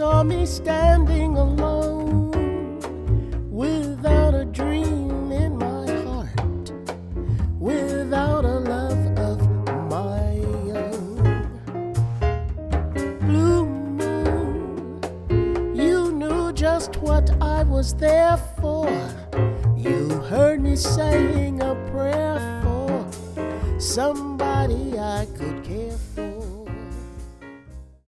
saw me standing alone without a dream in my heart, without a love of my own. Blue moon, you knew just what I was there for. You heard me saying a prayer for somebody I could care for.